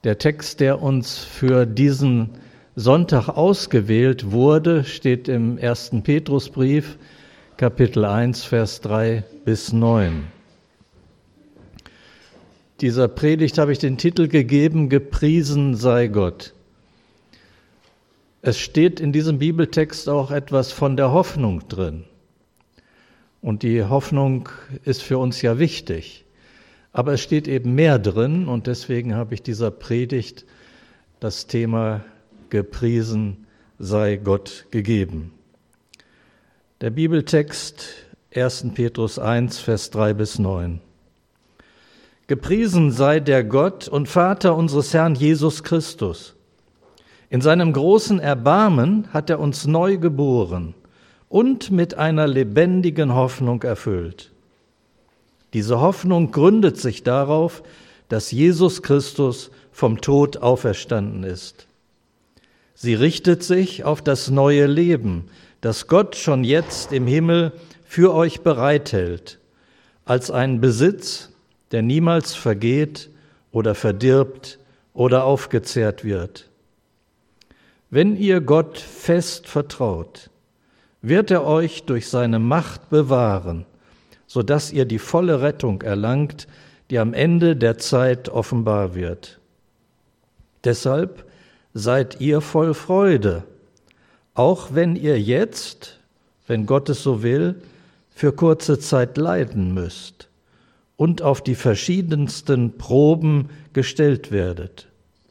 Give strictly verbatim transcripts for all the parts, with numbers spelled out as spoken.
Der Text, der uns für diesen Sonntag ausgewählt wurde, steht im ersten Petrusbrief, Kapitel eins, Vers drei bis neun. Dieser Predigt habe ich den Titel gegeben, Gepriesen sei Gott. Es steht in diesem Bibeltext auch etwas von der Hoffnung drin. Und die Hoffnung ist für uns ja wichtig. Aber es steht eben mehr drin und deswegen habe ich dieser Predigt das Thema Gepriesen sei Gott gegeben. Der Bibeltext ersten Petrus eins, Vers drei bis neun. Gepriesen sei der Gott und Vater unseres Herrn Jesus Christus. In seinem großen Erbarmen hat er uns neu geboren und mit einer lebendigen Hoffnung erfüllt. Diese Hoffnung gründet sich darauf, dass Jesus Christus vom Tod auferstanden ist. Sie richtet sich auf das neue Leben, das Gott schon jetzt im Himmel für euch bereithält, als einen Besitz, der niemals vergeht oder verdirbt oder aufgezehrt wird. Wenn ihr Gott fest vertraut, wird er euch durch seine Macht bewahren, sodass ihr die volle Rettung erlangt, die am Ende der Zeit offenbar wird. Deshalb seid ihr voll Freude, auch wenn ihr jetzt, wenn Gott es so will, für kurze Zeit leiden müsst und auf die verschiedensten Proben gestellt werdet.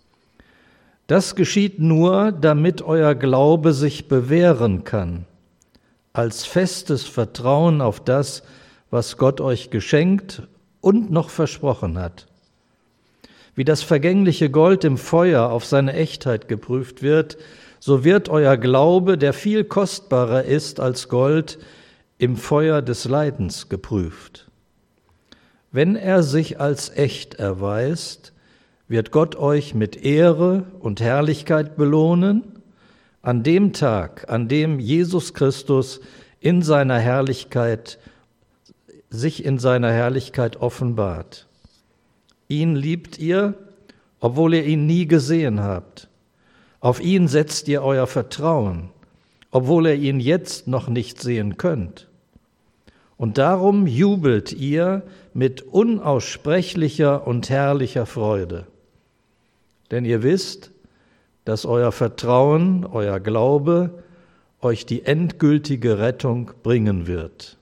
Das geschieht nur, damit euer Glaube sich bewähren kann, als festes Vertrauen auf das, was Gott euch geschenkt und noch versprochen hat. Wie das vergängliche Gold im Feuer auf seine Echtheit geprüft wird, so wird euer Glaube, der viel kostbarer ist als Gold, im Feuer des Leidens geprüft. Wenn er sich als echt erweist, wird Gott euch mit Ehre und Herrlichkeit belohnen, an dem Tag, an dem Jesus Christus in seiner Herrlichkeit sich in seiner Herrlichkeit offenbart. Ihn liebt ihr, obwohl ihr ihn nie gesehen habt. Auf ihn setzt ihr euer Vertrauen, obwohl ihr ihn jetzt noch nicht sehen könnt. Und darum jubelt ihr mit unaussprechlicher und herrlicher Freude. Denn ihr wisst, dass euer Vertrauen, euer Glaube euch die endgültige Rettung bringen wird.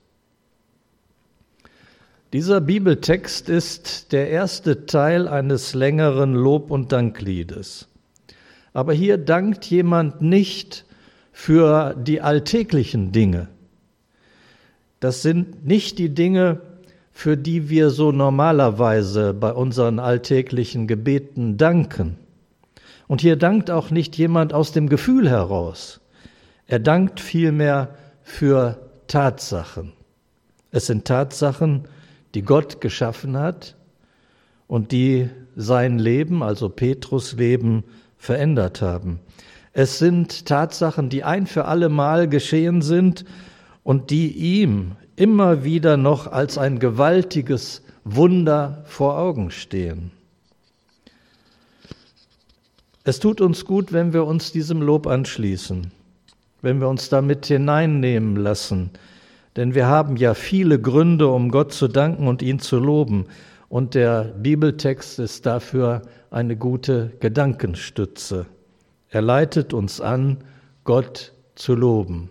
Dieser Bibeltext ist der erste Teil eines längeren Lob- und Dankliedes. Aber hier dankt jemand nicht für die alltäglichen Dinge. Das sind nicht die Dinge, für die wir so normalerweise bei unseren alltäglichen Gebeten danken. Und hier dankt auch nicht jemand aus dem Gefühl heraus. Er dankt vielmehr für Tatsachen. Es sind Tatsachen, die Gott geschaffen hat und die sein Leben, also Petrus' Leben, verändert haben. Es sind Tatsachen, die ein für alle Mal geschehen sind und die ihm immer wieder noch als ein gewaltiges Wunder vor Augen stehen. Es tut uns gut, wenn wir uns diesem Lob anschließen, wenn wir uns damit hineinnehmen lassen, denn wir haben ja viele Gründe, um Gott zu danken und ihn zu loben. Und der Bibeltext ist dafür eine gute Gedankenstütze. Er leitet uns an, Gott zu loben.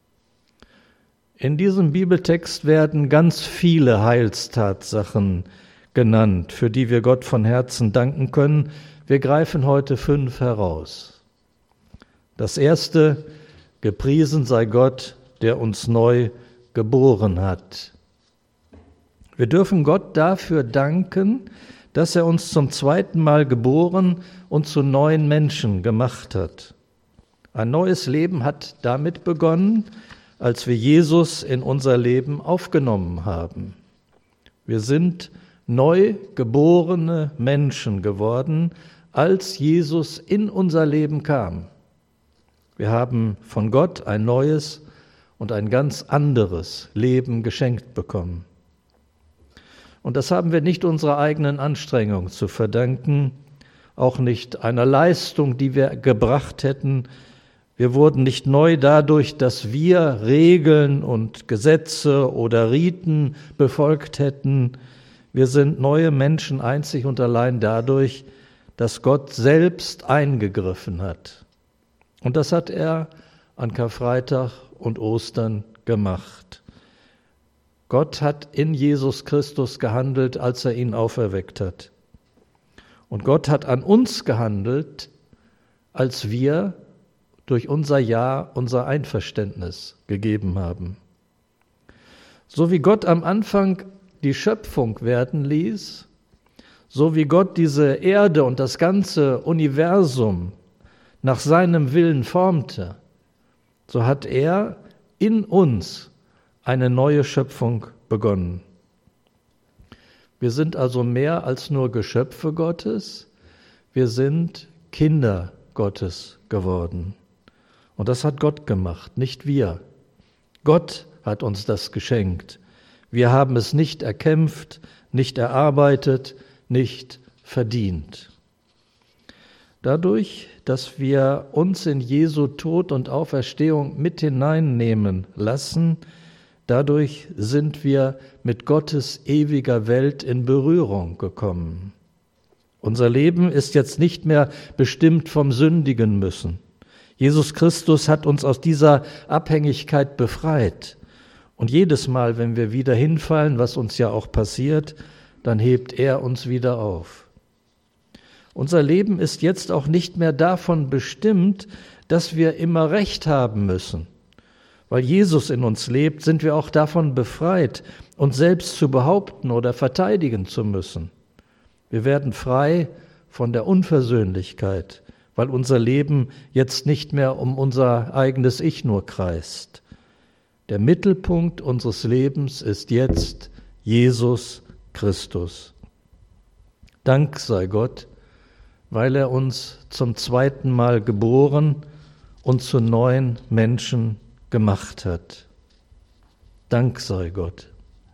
In diesem Bibeltext werden ganz viele Heilstatsachen genannt, für die wir Gott von Herzen danken können. Wir greifen heute fünf heraus. Das erste, gepriesen sei Gott, der uns neu geboren hat. Wir dürfen Gott dafür danken, dass er uns zum zweiten Mal geboren und zu neuen Menschen gemacht hat. Ein neues Leben hat damit begonnen, als wir Jesus in unser Leben aufgenommen haben. Wir sind neu geborene Menschen geworden, als Jesus in unser Leben kam. Wir haben von Gott ein neues und ein ganz anderes Leben geschenkt bekommen. Und das haben wir nicht unserer eigenen Anstrengung zu verdanken auch nicht einer Leistung, die wir gebracht hätten. Wir wurden nicht neu dadurch, dass wir Regeln und Gesetze oder Riten befolgt hätten. Wir sind neue Menschen einzig und allein dadurch, dass Gott selbst eingegriffen hat. Und das hat er an Karfreitag und Ostern gemacht. Gott hat in Jesus Christus gehandelt, als er ihn auferweckt hat. Und Gott hat an uns gehandelt, als wir durch unser Ja unser Einverständnis gegeben haben. So wie Gott am Anfang die Schöpfung werden ließ, so wie Gott diese Erde und das ganze Universum nach seinem Willen formte, so hat er in uns eine neue Schöpfung begonnen. Wir sind also mehr als nur Geschöpfe Gottes, wir sind Kinder Gottes geworden. Und das hat Gott gemacht, nicht wir. Gott hat uns das geschenkt. Wir haben es nicht erkämpft, nicht erarbeitet, nicht verdient. Dadurch, dass wir uns in Jesu Tod und Auferstehung mit hineinnehmen lassen, dadurch sind wir mit Gottes ewiger Welt in Berührung gekommen. Unser Leben ist jetzt nicht mehr bestimmt vom Sündigen müssen. Jesus Christus hat uns aus dieser Abhängigkeit befreit. Und jedes Mal, wenn wir wieder hinfallen, was uns ja auch passiert, dann hebt er uns wieder auf. Unser Leben ist jetzt auch nicht mehr davon bestimmt, dass wir immer Recht haben müssen. Weil Jesus in uns lebt, sind wir auch davon befreit, uns selbst zu behaupten oder verteidigen zu müssen. Wir werden frei von der Unversöhnlichkeit, weil unser Leben jetzt nicht mehr um unser eigenes Ich nur kreist. Der Mittelpunkt unseres Lebens ist jetzt Jesus Christus. Dank sei Gott, weil er uns zum zweiten Mal geboren und zu neuen Menschen gemacht hat. Dank sei Gott.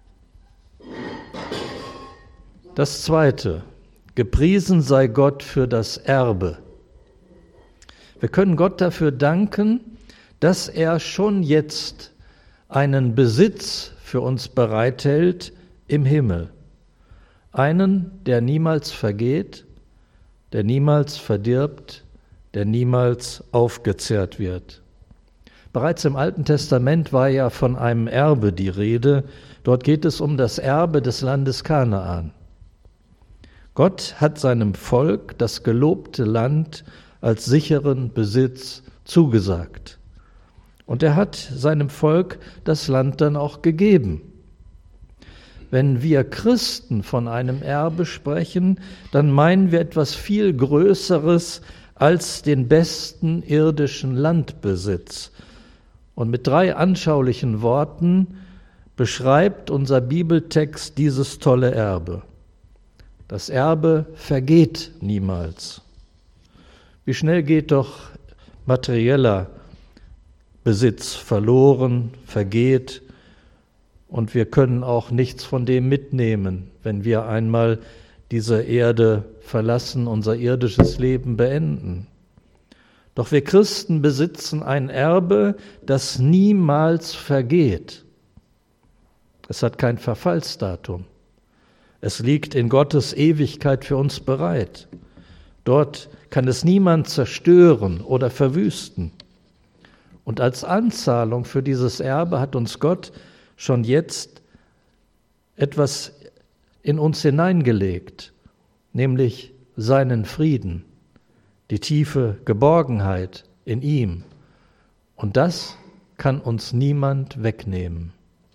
Das Zweite, gepriesen sei Gott für das Erbe. Wir können Gott dafür danken, dass er schon jetzt einen Besitz für uns bereithält im Himmel. Einen, der niemals vergeht, der niemals verdirbt, der niemals aufgezehrt wird. Bereits im Alten Testament war ja von einem Erbe die Rede. Dort geht es um das Erbe des Landes Kanaan. Gott hat seinem Volk das gelobte Land als sicheren Besitz zugesagt. Und er hat seinem Volk das Land dann auch gegeben. Wenn wir Christen von einem Erbe sprechen, dann meinen wir etwas viel Größeres als den besten irdischen Landbesitz. Und mit drei anschaulichen Worten beschreibt unser Bibeltext dieses tolle Erbe. Das Erbe vergeht niemals. Wie schnell geht doch materieller Besitz verloren, vergeht, und wir können auch nichts von dem mitnehmen, wenn wir einmal diese Erde verlassen, unser irdisches Leben beenden. Doch wir Christen besitzen ein Erbe, das niemals vergeht. Es hat kein Verfallsdatum. Es liegt in Gottes Ewigkeit für uns bereit. Dort kann es niemand zerstören oder verwüsten. Und als Anzahlung für dieses Erbe hat uns Gott schon jetzt etwas in uns hineingelegt, nämlich seinen Frieden, die tiefe Geborgenheit in ihm. Und das kann uns niemand wegnehmen.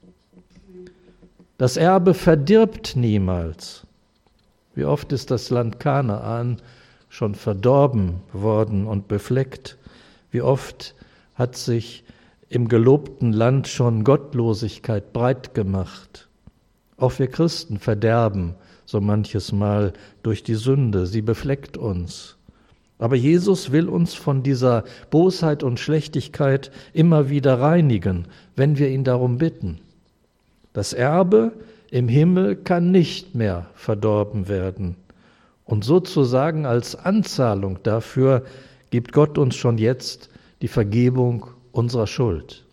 Das Erbe verdirbt niemals. Wie oft ist das Land Kanaan schon verdorben worden und befleckt? Wie oft hat sich im gelobten Land schon Gottlosigkeit breit gemacht? Auch wir Christen verderben so manches Mal durch die Sünde, sie befleckt uns. Aber Jesus will uns von dieser Bosheit und Schlechtigkeit immer wieder reinigen, wenn wir ihn darum bitten. Das Erbe im Himmel kann nicht mehr verdorben werden. Und sozusagen als Anzahlung dafür gibt Gott uns schon jetzt die Vergebung unserer Schuld.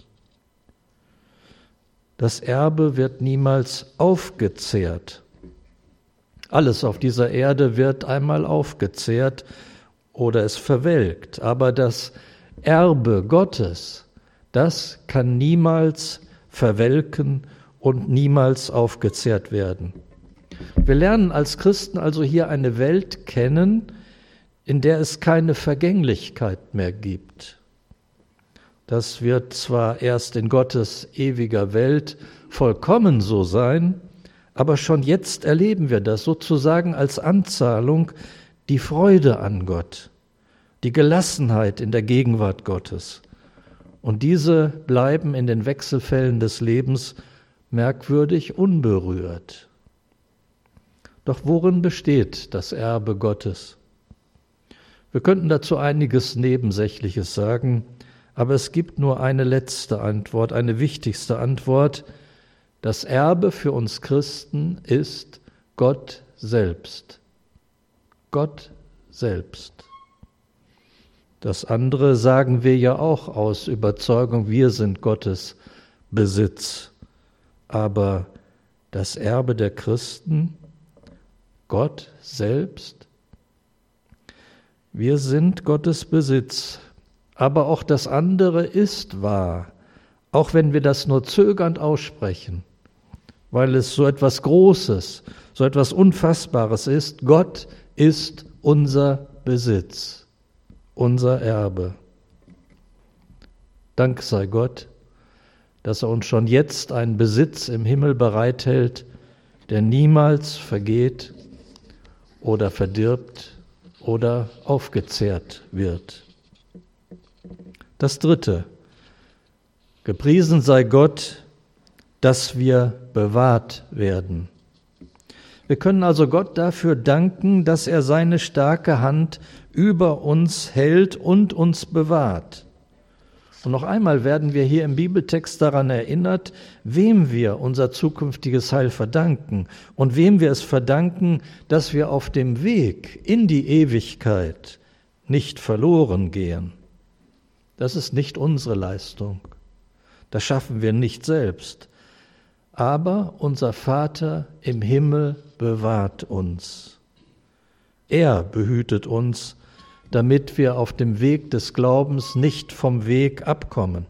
Das Erbe wird niemals aufgezehrt. Alles auf dieser Erde wird einmal aufgezehrt oder es verwelkt. Aber das Erbe Gottes, das kann niemals verwelken und niemals aufgezehrt werden. Wir lernen als Christen also hier eine Welt kennen, in der es keine Vergänglichkeit mehr gibt. Das wird zwar erst in Gottes ewiger Welt vollkommen so sein, aber schon jetzt erleben wir das sozusagen als Anzahlung, die Freude an Gott, die Gelassenheit in der Gegenwart Gottes. Und diese bleiben in den Wechselfällen des Lebens merkwürdig unberührt. Doch worin besteht das Erbe Gottes? Wir könnten dazu einiges Nebensächliches sagen, aber es gibt nur eine letzte Antwort, eine wichtigste Antwort. Das Erbe für uns Christen ist Gott selbst. Gott selbst. Das andere sagen wir ja auch aus Überzeugung, wir sind Gottes Besitz. Aber das Erbe der Christen, Gott selbst, wir sind Gottes Besitz. Aber auch das andere ist wahr, auch wenn wir das nur zögernd aussprechen, weil es so etwas Großes, so etwas Unfassbares ist. Gott ist unser Besitz, unser Erbe. Dank sei Gott, dass er uns schon jetzt einen Besitz im Himmel bereithält, der niemals vergeht oder verdirbt oder aufgezehrt wird. Das Dritte: Gepriesen sei Gott, dass wir bewahrt werden. Wir können also Gott dafür danken, dass er seine starke Hand über uns hält und uns bewahrt. Und noch einmal werden wir hier im Bibeltext daran erinnert, wem wir unser zukünftiges Heil verdanken und wem wir es verdanken, dass wir auf dem Weg in die Ewigkeit nicht verloren gehen. Das ist nicht unsere Leistung. Das schaffen wir nicht selbst. Aber unser Vater im Himmel bewahrt uns. Er behütet uns, damit wir auf dem Weg des Glaubens nicht vom Weg abkommen.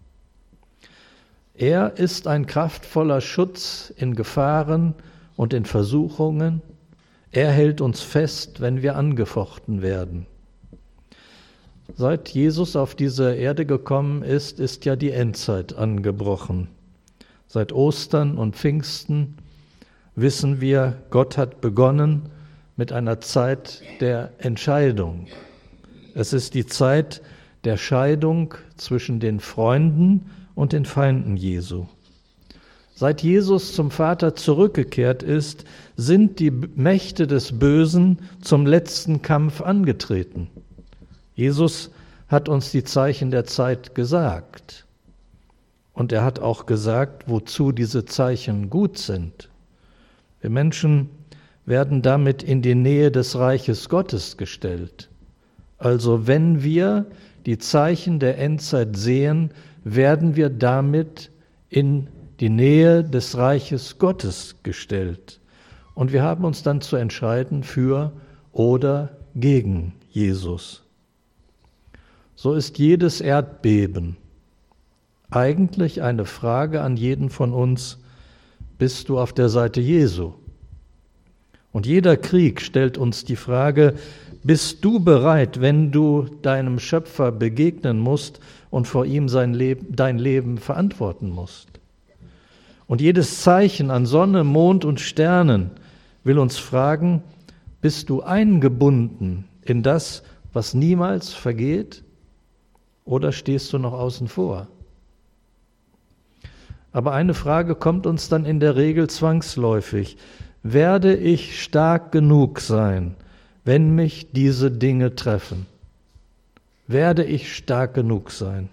Er ist ein kraftvoller Schutz in Gefahren und in Versuchungen. Er hält uns fest, wenn wir angefochten werden. Seit Jesus auf diese Erde gekommen ist, ist ja die Endzeit angebrochen. Seit Ostern und Pfingsten wissen wir, Gott hat begonnen mit einer Zeit der Entscheidung. Es ist die Zeit der Scheidung zwischen den Freunden und den Feinden Jesu. Seit Jesus zum Vater zurückgekehrt ist, sind die Mächte des Bösen zum letzten Kampf angetreten. Jesus hat uns die Zeichen der Zeit gesagt. Und er hat auch gesagt, wozu diese Zeichen gut sind. Wir Menschen werden damit in die Nähe des Reiches Gottes gestellt. Also wenn wir die Zeichen der Endzeit sehen, werden wir damit in die Nähe des Reiches Gottes gestellt. Und wir haben uns dann zu entscheiden für oder gegen Jesus. So ist jedes Erdbeben eigentlich eine Frage an jeden von uns: Bist du auf der Seite Jesu? Und jeder Krieg stellt uns die Frage: Bist du bereit, wenn du deinem Schöpfer begegnen musst und vor ihm sein Leben, dein Leben verantworten musst? Und jedes Zeichen an Sonne, Mond und Sternen will uns fragen: Bist du eingebunden in das, was niemals vergeht, oder stehst du noch außen vor? Aber eine Frage kommt uns dann in der Regel zwangsläufig: Werde ich stark genug sein, wenn mich diese Dinge treffen? Werde ich stark genug sein?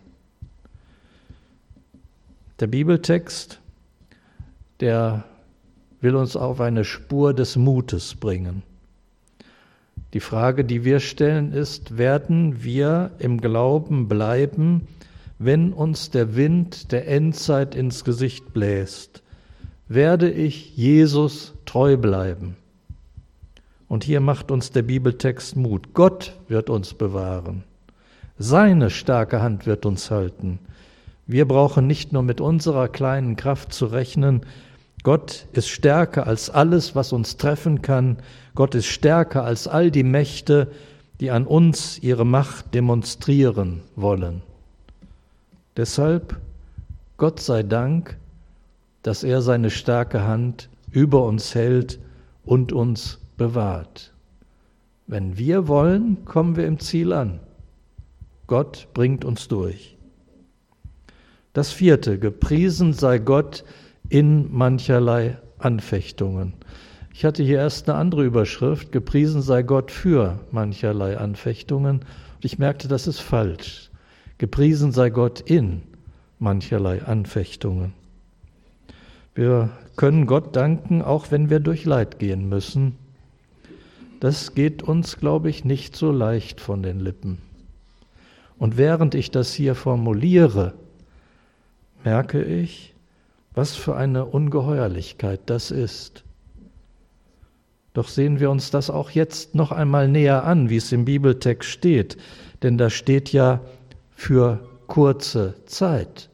Der Bibeltext, der will uns auf eine Spur des Mutes bringen. Die Frage, die wir stellen, ist, werden wir im Glauben bleiben, wenn uns der Wind der Endzeit ins Gesicht bläst? Werde ich Jesus treu bleiben? Und hier macht uns der Bibeltext Mut. Gott wird uns bewahren. Seine starke Hand wird uns halten. Wir brauchen nicht nur mit unserer kleinen Kraft zu rechnen. Gott ist stärker als alles, was uns treffen kann. Gott ist stärker als all die Mächte, die an uns ihre Macht demonstrieren wollen. Deshalb, Gott sei Dank, dass er seine starke Hand über uns hält und uns bewahrt. Wenn wir wollen, kommen wir im Ziel an. Gott bringt uns durch. Das vierte, gepriesen sei Gott in mancherlei Anfechtungen. Ich hatte hier erst eine andere Überschrift, gepriesen sei Gott für mancherlei Anfechtungen. Und ich merkte, das ist falsch. Gepriesen sei Gott in mancherlei Anfechtungen. Wir können Gott danken, auch wenn wir durch Leid gehen müssen. Das geht uns, glaube ich, nicht so leicht von den Lippen. Und während ich das hier formuliere, merke ich, was für eine Ungeheuerlichkeit das ist. Doch sehen wir uns das auch jetzt noch einmal näher an, wie es im Bibeltext steht, denn da steht ja für kurze Zeit.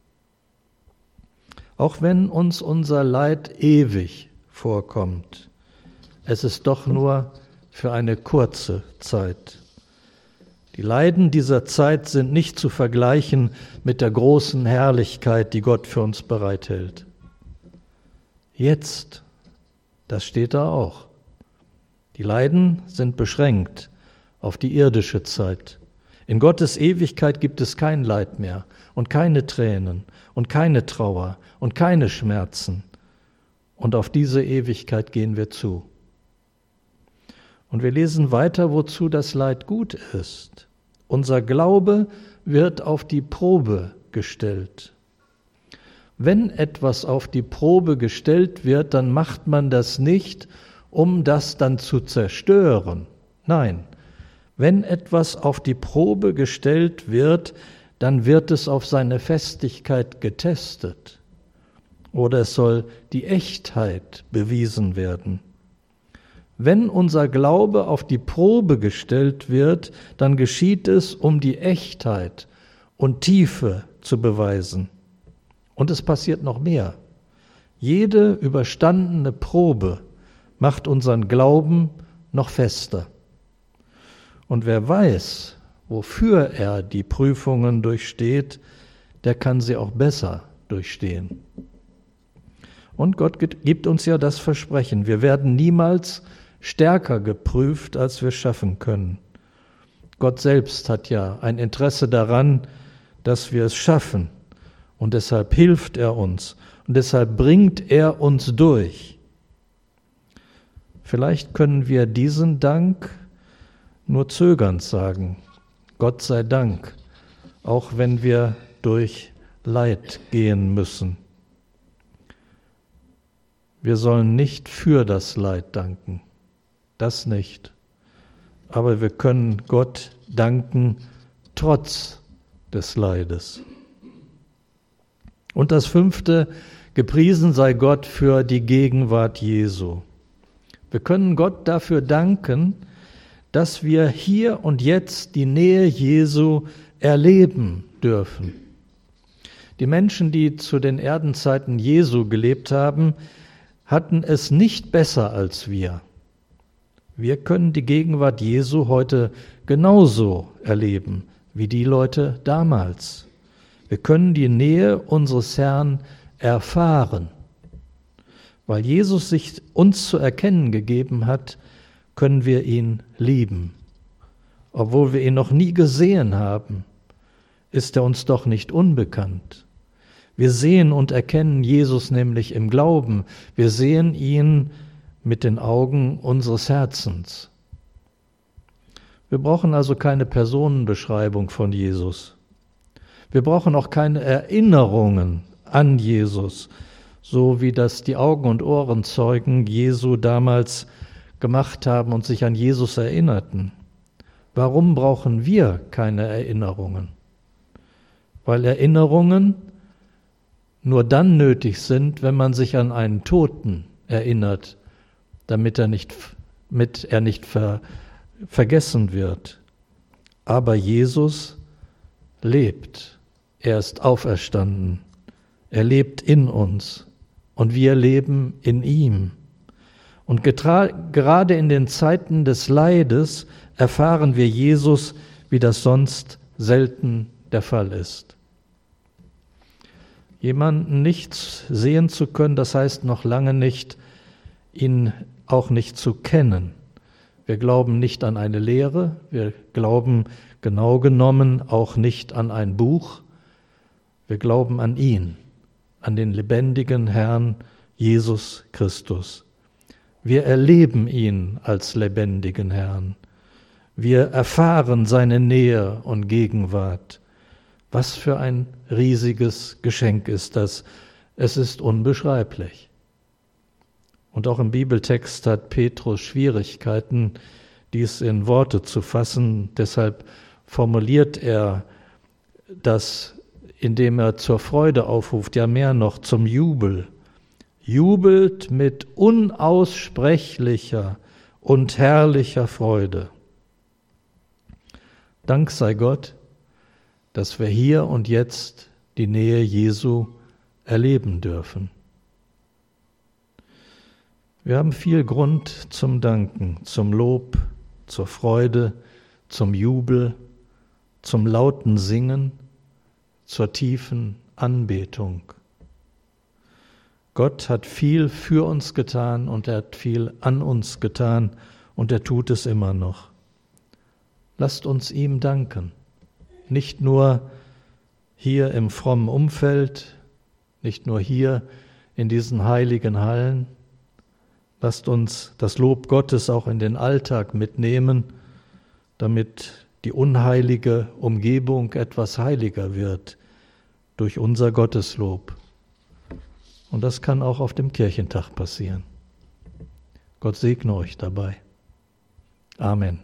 Auch wenn uns unser Leid ewig vorkommt, es ist doch nur für eine kurze Zeit. Die Leiden dieser Zeit sind nicht zu vergleichen mit der großen Herrlichkeit, die Gott für uns bereithält. Jetzt, das steht da auch. Die Leiden sind beschränkt auf die irdische Zeit. In Gottes Ewigkeit gibt es kein Leid mehr und keine Tränen und keine Trauer und keine Schmerzen. Und auf diese Ewigkeit gehen wir zu. Und wir lesen weiter, wozu das Leid gut ist. Unser Glaube wird auf die Probe gestellt. Wenn etwas auf die Probe gestellt wird, dann macht man das nicht, um das dann zu zerstören. Nein, wenn etwas auf die Probe gestellt wird, dann wird es auf seine Festigkeit getestet. Oder es soll die Echtheit bewiesen werden. Wenn unser Glaube auf die Probe gestellt wird, dann geschieht es, um die Echtheit und Tiefe zu beweisen. Und es passiert noch mehr. Jede überstandene Probe macht unseren Glauben noch fester. Und wer weiß, wofür er die Prüfungen durchsteht, der kann sie auch besser durchstehen. Und Gott gibt uns ja das Versprechen, wir werden niemals stärker geprüft, als wir schaffen können. Gott selbst hat ja ein Interesse daran, dass wir es schaffen. Und deshalb hilft er uns. Und deshalb bringt er uns durch. Vielleicht können wir diesen Dank nur zögernd sagen. Gott sei Dank, auch wenn wir durch Leid gehen müssen. Wir sollen nicht für das Leid danken. Das nicht. Aber wir können Gott danken trotz des Leides. Und das fünfte, gepriesen sei Gott für die Gegenwart Jesu. Wir können Gott dafür danken, dass wir hier und jetzt die Nähe Jesu erleben dürfen. Die Menschen, die zu den Erdenzeiten Jesu gelebt haben, hatten es nicht besser als wir. Wir können die Gegenwart Jesu heute genauso erleben wie die Leute damals. Wir können die Nähe unseres Herrn erfahren. Weil Jesus sich uns zu erkennen gegeben hat, können wir ihn lieben. Obwohl wir ihn noch nie gesehen haben, ist er uns doch nicht unbekannt. Wir sehen und erkennen Jesus nämlich im Glauben. Wir sehen ihn mit den Augen unseres Herzens. Wir brauchen also keine Personenbeschreibung von Jesus. Wir brauchen auch keine Erinnerungen an Jesus, so wie das die Augen- und Ohrenzeugen Jesu damals gemacht haben und sich an Jesus erinnerten. Warum brauchen wir keine Erinnerungen? Weil Erinnerungen nur dann nötig sind, wenn man sich an einen Toten erinnert, damit er nicht, mit er nicht ver, vergessen wird. Aber Jesus lebt. Er ist auferstanden. Er lebt in uns und wir leben in ihm. Und getra- gerade in den Zeiten des Leides erfahren wir Jesus, wie das sonst selten der Fall ist. Jemanden nicht sehen zu können, das heißt noch lange nicht, ihn auch nicht zu kennen. Wir glauben nicht an eine Lehre, wir glauben genau genommen auch nicht an ein Buch, wir glauben an ihn, an den lebendigen Herrn Jesus Christus. Wir erleben ihn als lebendigen Herrn. Wir erfahren seine Nähe und Gegenwart. Was für ein riesiges Geschenk ist das. Es ist unbeschreiblich. Und auch im Bibeltext hat Petrus Schwierigkeiten, dies in Worte zu fassen. Deshalb formuliert er das, indem er zur Freude aufruft, ja mehr noch zum Jubel. Jubelt mit unaussprechlicher und herrlicher Freude. Dank sei Gott, dass wir hier und jetzt die Nähe Jesu erleben dürfen. Wir haben viel Grund zum Danken, zum Lob, zur Freude, zum Jubel, zum lauten Singen, zur tiefen Anbetung. Gott hat viel für uns getan und er hat viel an uns getan und er tut es immer noch. Lasst uns ihm danken, nicht nur hier im frommen Umfeld, nicht nur hier in diesen heiligen Hallen. Lasst uns das Lob Gottes auch in den Alltag mitnehmen, damit die unheilige Umgebung etwas heiliger wird durch unser Gotteslob. Und das kann auch auf dem Kirchentag passieren. Gott segne euch dabei. Amen.